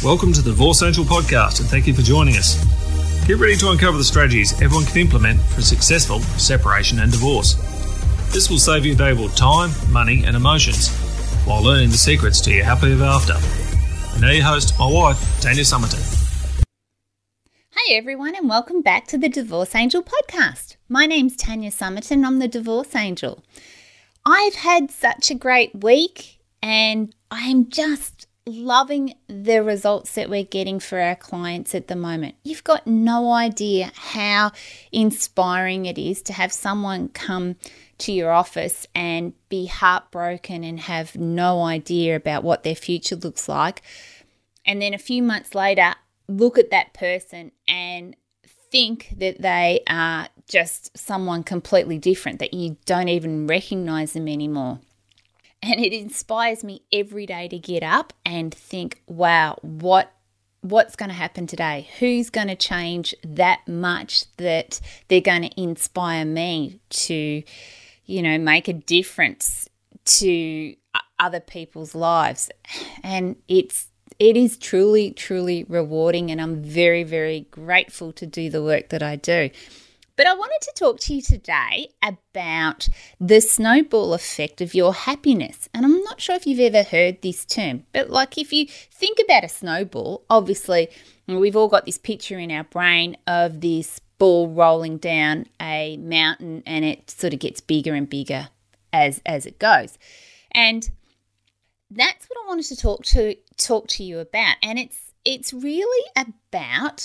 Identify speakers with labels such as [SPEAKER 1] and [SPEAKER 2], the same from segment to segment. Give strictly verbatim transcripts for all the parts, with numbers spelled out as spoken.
[SPEAKER 1] Welcome to the Divorce Angel podcast, and thank you for joining us. Get ready to uncover the strategies everyone can implement for a successful separation and divorce. This will save you valuable time, money, and emotions while learning the secrets to your happily ever after. And now your host, my wife, Tanya Somerton.
[SPEAKER 2] Hey everyone, and welcome back to the Divorce Angel podcast. My name's Tanya Somerton. I'm the Divorce Angel. I've had such a great week, and I'm just loving the results that we're getting for our clients at the moment. You've got no idea how inspiring it is to have someone come to your office and be heartbroken and have no idea about what their future looks like. And then a few months later, look at that person and think that they are just someone completely different, that you don't even recognize them anymore. And it inspires me every day to get up and think, wow, what what's going to happen today? Who's going to change that much that they're going to inspire me to, you know, make a difference to other people's lives? And it's it is truly, truly rewarding, and I'm very, very grateful to do the work that I do. But I wanted to talk to you today about the snowball effect of your happiness. And I'm not sure if you've ever heard this term, but like if you think about a snowball, obviously we've all got this picture in our brain of this ball rolling down a mountain, and it sort of gets bigger and bigger as as it goes. And that's what I wanted to talk to talk to you about. And it's it's really about,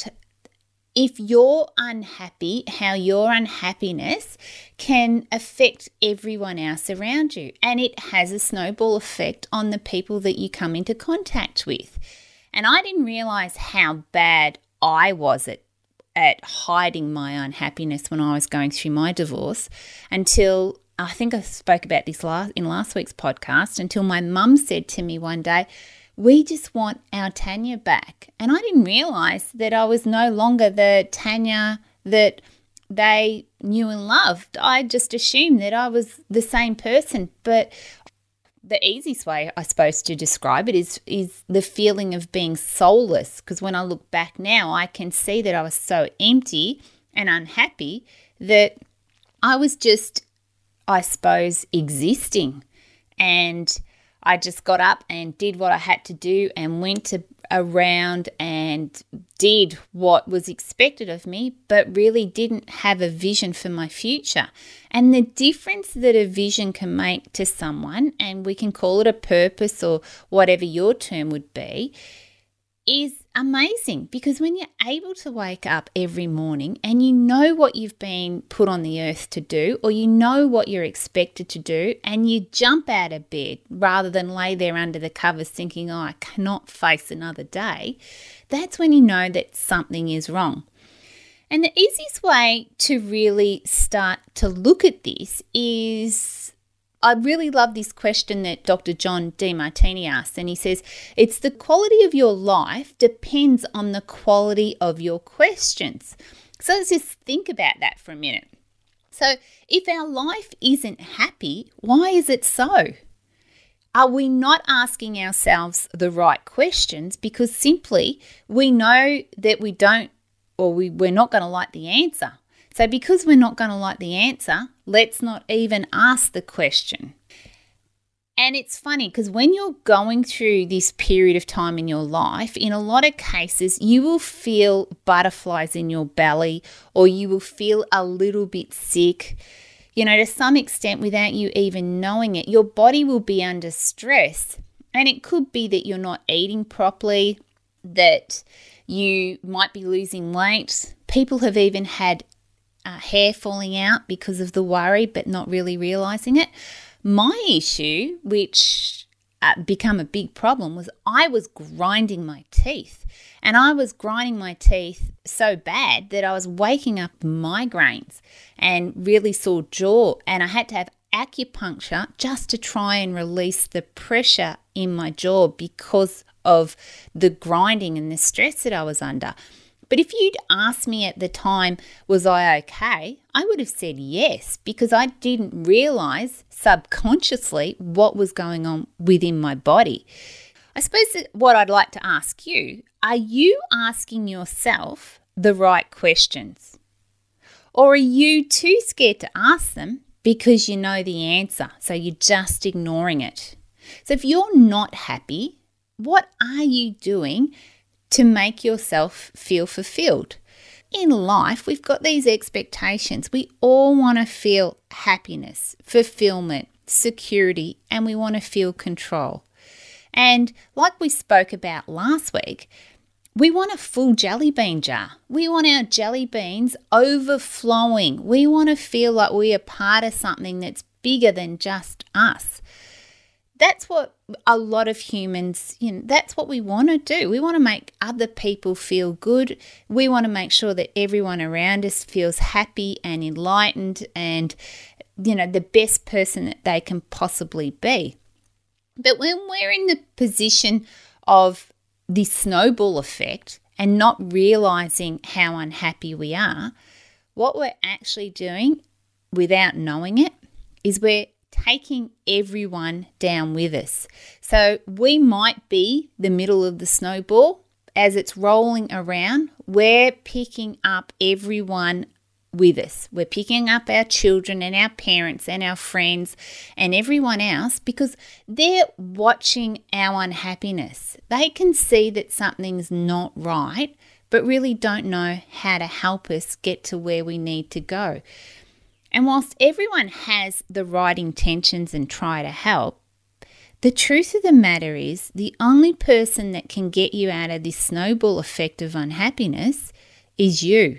[SPEAKER 2] if you're unhappy, how your unhappiness can affect everyone else around you. And it has a snowball effect on the people that you come into contact with. And I didn't realize how bad I was at, at hiding my unhappiness when I was going through my divorce until, I think I spoke about this last, in last week's podcast, until my mum said to me one day, "We just want our Tanya back." And I didn't realize that I was no longer the Tanya that they knew and loved. I just assumed that I was the same person. But the easiest way, I suppose, to describe it is, is the feeling of being soulless. Because when I look back now, I can see that I was so empty and unhappy that I was just, I suppose, existing. And I just got up and did what I had to do and went to around and did what was expected of me, but really didn't have a vision for my future. And the difference that a vision can make to someone, and we can call it a purpose or whatever your term would be, is amazing. Because when you're able to wake up every morning and you know what you've been put on the earth to do, or you know what you're expected to do, and you jump out of bed rather than lay there under the covers thinking, oh, I cannot face another day, that's when you know that something is wrong. And the easiest way to really start to look at this is, I really love this question that Doctor John Demartini asks, and he says, it's the quality of your life depends on the quality of your questions. So let's just think about that for a minute. So if our life isn't happy, why is it so? Are we not asking ourselves the right questions because simply we know that we don't, or we, we're not going to like the answer? So because we're not going to like the answer, let's not even ask the question. And it's funny because when you're going through this period of time in your life, in a lot of cases, you will feel butterflies in your belly, or you will feel a little bit sick, you know, to some extent without you even knowing it. Your body will be under stress, and it could be that you're not eating properly, that you might be losing weight. People have even had Uh, hair falling out because of the worry, but not really realizing it. My issue, which uh, became a big problem, was I was grinding my teeth. And I was grinding my teeth so bad that I was waking up migraines and really sore jaw. And I had to have acupuncture just to try and release the pressure in my jaw because of the grinding and the stress that I was under. But if you'd asked me at the time, was I okay? I would have said yes, because I didn't realize subconsciously what was going on within my body. I suppose that what I'd like to ask you, are you asking yourself the right questions? Or are you too scared to ask them because you know the answer, so you're just ignoring it? So if you're not happy, what are you doing to make yourself feel fulfilled? In life, we've got these expectations. We all want to feel happiness, fulfillment, security, and we want to feel control. And like we spoke about last week, we want a full jelly bean jar. We want our jelly beans overflowing. We want to feel like we are part of something that's bigger than just us. That's what a lot of humans, you know, that's what we want to do. We want to make other people feel good. We want to make sure that everyone around us feels happy and enlightened and, you know, the best person that they can possibly be. But when we're in the position of the snowball effect and not realizing how unhappy we are, what we're actually doing without knowing it is we're taking everyone down with us. So we might be the middle of the snowball. As it's rolling around, we're picking up everyone with us. We're picking up our children and our parents and our friends and everyone else because they're watching our unhappiness. They can see that something's not right, but really don't know how to help us get to where we need to go. And whilst everyone has the right intentions and try to help, the truth of the matter is the only person that can get you out of this snowball effect of unhappiness is you.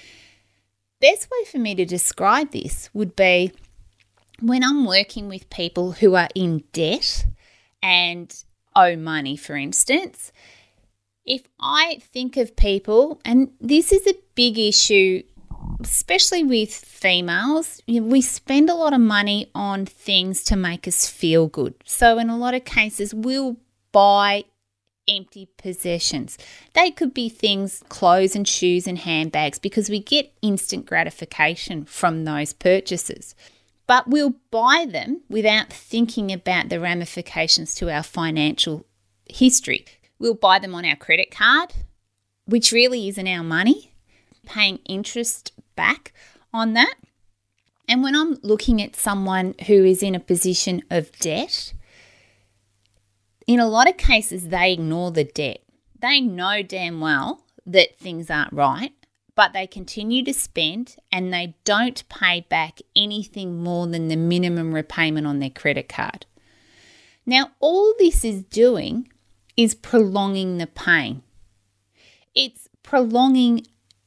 [SPEAKER 2] Best way for me to describe this would be when I'm working with people who are in debt and owe money, for instance. If I think of people, and this is a big issue, especially with females, you know, we spend a lot of money on things to make us feel good. So in a lot of cases, we'll buy empty possessions. They could be things, clothes and shoes and handbags, because we get instant gratification from those purchases. But we'll buy them without thinking about the ramifications to our financial history. We'll buy them on our credit card, which really isn't our money, paying interest back on that. And when I'm looking at someone who is in a position of debt, in a lot of cases, they ignore the debt. They know damn well that things aren't right, but they continue to spend and they don't pay back anything more than the minimum repayment on their credit card. Now, all this is doing is prolonging the pain. It's prolonging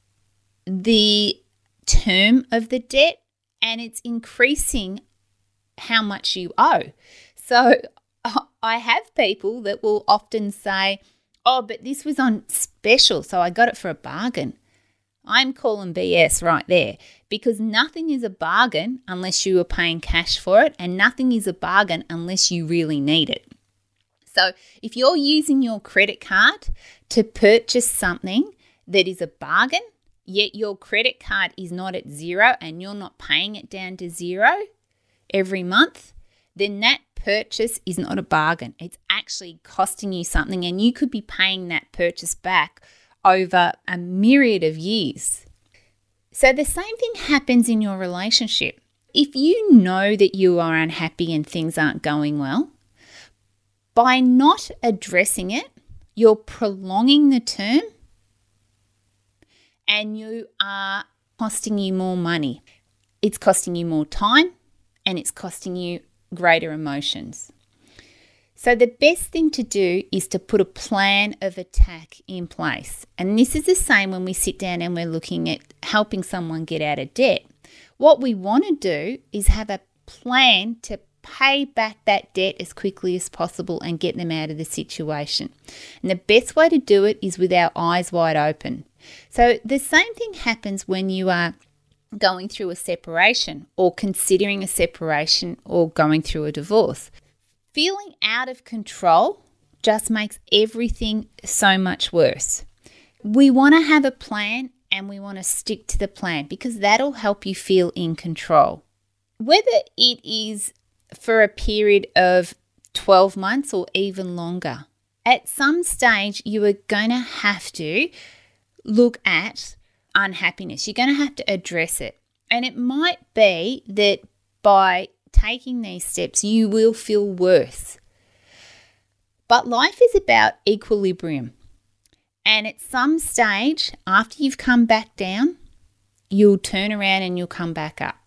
[SPEAKER 2] the term of the debt and it's increasing how much you owe. So I have people that will often say, oh, but this was on special, so I got it for a bargain. I'm calling B S right there because nothing is a bargain unless you are paying cash for it, and nothing is a bargain unless you really need it. So if you're using your credit card to purchase something that is a bargain, yet your credit card is not at zero and you're not paying it down to zero every month, then that purchase is not a bargain. It's actually costing you something, and you could be paying that purchase back over a myriad of years. So the same thing happens in your relationship. If you know that you are unhappy and things aren't going well, by not addressing it, you're prolonging the term and you are costing you more money. It's costing you more time and it's costing you greater emotions. So the best thing to do is to put a plan of attack in place. And this is the same when we sit down and we're looking at helping someone get out of debt. What we want to do is have a plan to pay back that debt as quickly as possible and get them out of the situation. And the best way to do it is with our eyes wide open. So the same thing happens when you are going through a separation or considering a separation or going through a divorce. Feeling out of control just makes everything so much worse. We want to have a plan and we want to stick to the plan because that'll help you feel in control. Whether it is for a period of twelve months or even longer, At some stage, you are going to have to look at unhappiness. You're going to have to address it. And it might be that by taking these steps, you will feel worse. But life is about equilibrium. And at some stage, after you've come back down, you'll turn around and you'll come back up.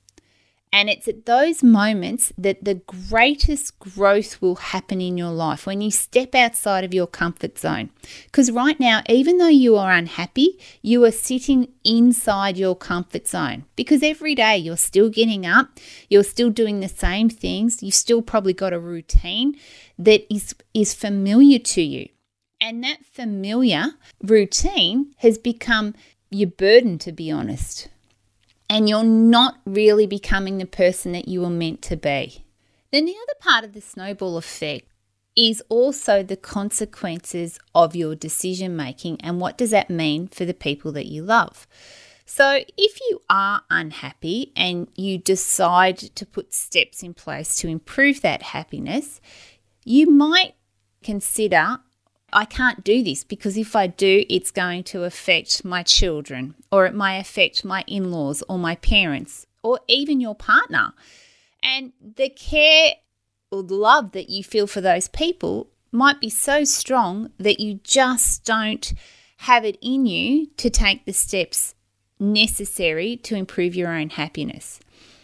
[SPEAKER 2] And it's at those moments that the greatest growth will happen in your life, when you step outside of your comfort zone. Because right now, even though you are unhappy, you are sitting inside your comfort zone. Because every day you're still getting up, you're still doing the same things, you've still probably got a routine that is, is familiar to you. And that familiar routine has become your burden, to be honest. And you're not really becoming the person that you were meant to be. Then the other part of the snowball effect is also the consequences of your decision making, and what does that mean for the people that you love. So if you are unhappy and you decide to put steps in place to improve that happiness, you might consider, I can't do this because if I do, it's going to affect my children, or it may affect my in-laws or my parents or even your partner. And the care or the love that you feel for those people might be so strong that you just don't have it in you to take the steps necessary to improve your own happiness.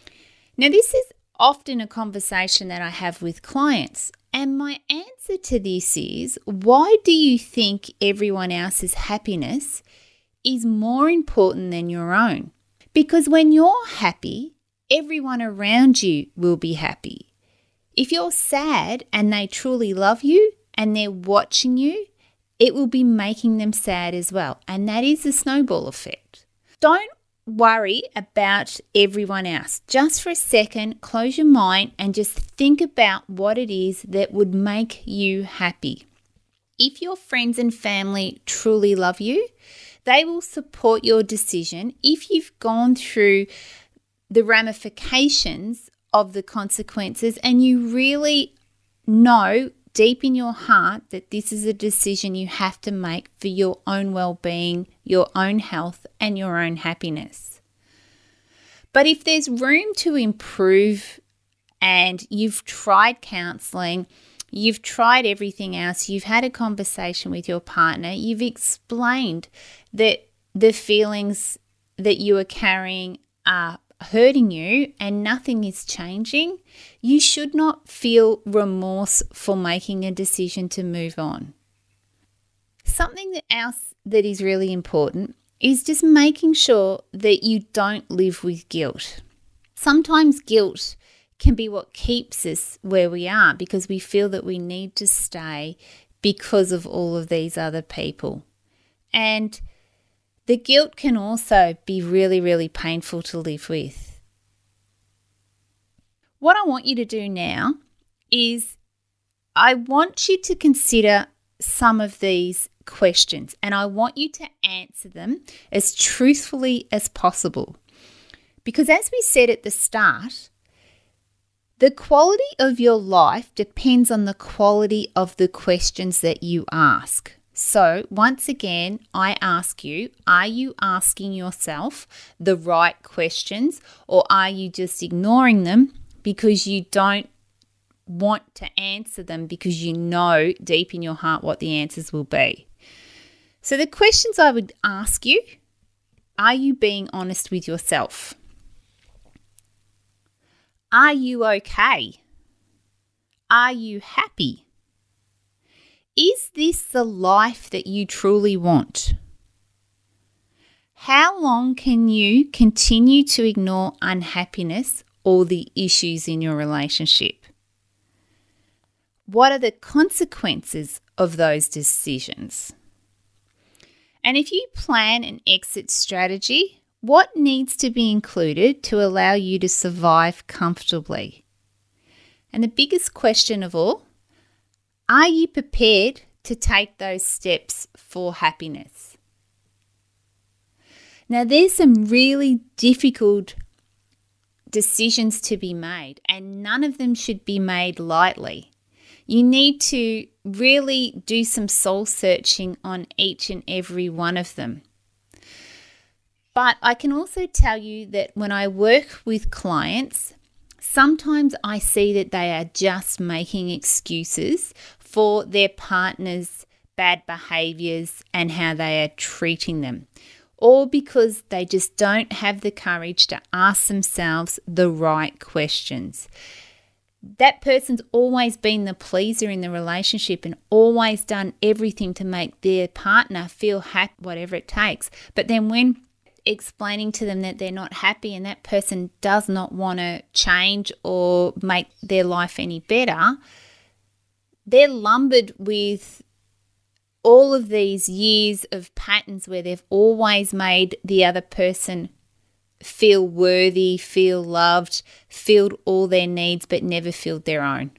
[SPEAKER 2] Now, this is often a conversation that I have with clients. And my answer to this is, why do you think everyone else's happiness is more important than your own? Because when you're happy, everyone around you will be happy. If you're sad and they truly love you and they're watching you, it will be making them sad as well. And that is the snowball effect. Don't worry about everyone else. Just for a second, close your mind and just think about what it is that would make you happy. If your friends and family truly love you, they will support your decision if you've gone through the ramifications of the consequences and you really know deep in your heart that this is a decision you have to make for your own well-being, your own health, and your own happiness. But if there's room to improve and you've tried counselling, you've tried everything else, you've had a conversation with your partner, you've explained that the feelings that you are carrying are hurting you and nothing is changing, you should not feel remorse for making a decision to move on. Something else that is really important is just making sure that you don't live with guilt. Sometimes guilt can be what keeps us where we are because we feel that we need to stay because of all of these other people. And the guilt can also be really, really painful to live with. What I want you to do now is I want you to consider some of these questions and I want you to answer them as truthfully as possible. Because as we said at the start, the quality of your life depends on the quality of the questions that you ask. So once again, I ask you, are you asking yourself the right questions or are you just ignoring them because you don't want to answer them because you know deep in your heart what the answers will be? So the questions I would ask you, are you being honest with yourself? Are you okay? Are you happy? Is this the life that you truly want? How long can you continue to ignore unhappiness or the issues in your relationship? What are the consequences of those decisions? And if you plan an exit strategy, what needs to be included to allow you to survive comfortably? And the biggest question of all, are you prepared to take those steps for happiness? Now, there's some really difficult decisions to be made, and none of them should be made lightly. You need to really do some soul searching on each and every one of them. But I can also tell you that when I work with clients, sometimes I see that they are just making excuses for their partner's bad behaviors and how they are treating them, or because they just don't have the courage to ask themselves the right questions. That person's always been the pleaser in the relationship and always done everything to make their partner feel happy, whatever it takes. But then when explaining to them that they're not happy and that person does not want to change or make their life any better, they're lumbered with all of these years of patterns where they've always made the other person feel worthy, feel loved, filled all their needs, but never filled their own.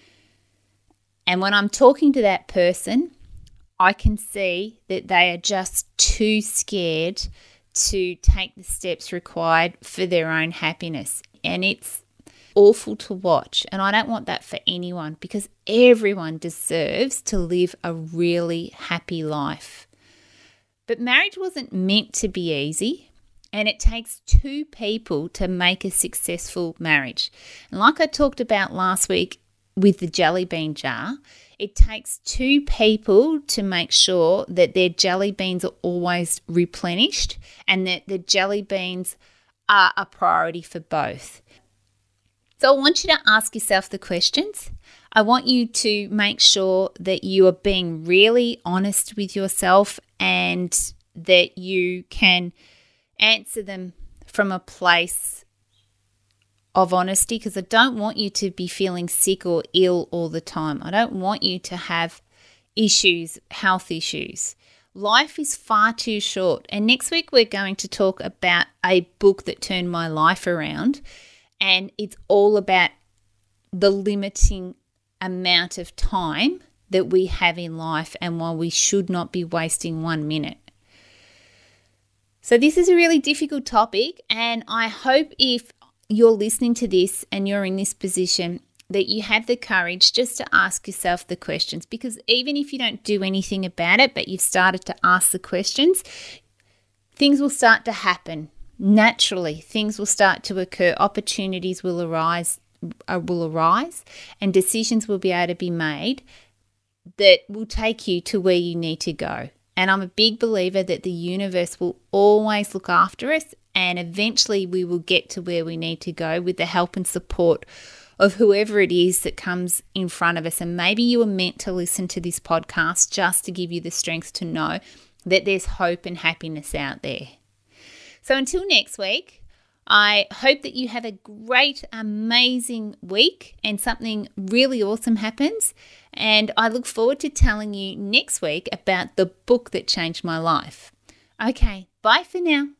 [SPEAKER 2] And when I'm talking to that person, I can see that they are just too scared to take the steps required for their own happiness. And it's awful to watch. And I don't want that for anyone, because everyone deserves to live a really happy life. But marriage wasn't meant to be easy. And it takes two people to make a successful marriage. And like I talked about last week with the jelly bean jar, it takes two people to make sure that their jelly beans are always replenished and that the jelly beans are a priority for both. So I want you to ask yourself the questions. I want you to make sure that you are being really honest with yourself and that you can answer them from a place of honesty, because I don't want you to be feeling sick or ill all the time. I don't want you to have issues, health issues. Life is far too short. And next week we're going to talk about a book that turned my life around, and it's all about the limiting amount of time that we have in life and why we should not be wasting one minute. So this is a really difficult topic, and I hope if you're listening to this and you're in this position that you have the courage just to ask yourself the questions, because even if you don't do anything about it, but you've started to ask the questions, things will start to happen naturally. Things will start to occur. Opportunities will arise, uh, will arise, and decisions will be able to be made that will take you to where you need to go. And I'm a big believer that the universe will always look after us, and eventually we will get to where we need to go with the help and support of whoever it is that comes in front of us. And maybe you were meant to listen to this podcast just to give you the strength to know that there's hope and happiness out there. So until next week, I hope that you have a great, amazing week and something really awesome happens. And I look forward to telling you next week about the book that changed my life. Okay, bye for now.